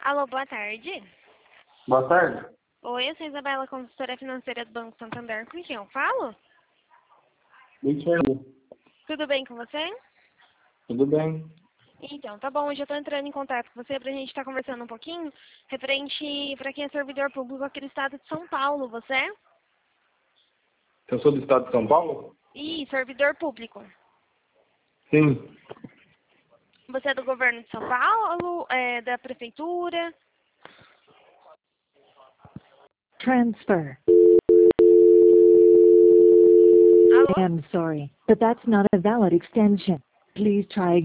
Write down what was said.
Alô, boa tarde. Boa tarde. Oi, eu sou Isabela, consultora financeira do Banco Santander. Com quem eu falo? Fernando. Tudo bem com você? Tudo bem? Então, tá bom. Hoje eu tô entrando em contato com você pra gente estar conversando um pouquinho referente pra quem é servidor público aqui do estado de São Paulo. Você é? Eu sou do estado de São Paulo? Ih, servidor público. Sim. Você é do governo de São Paulo? É da prefeitura? Transfer. Alô? I am sorry, but that's not a valid extension. Please try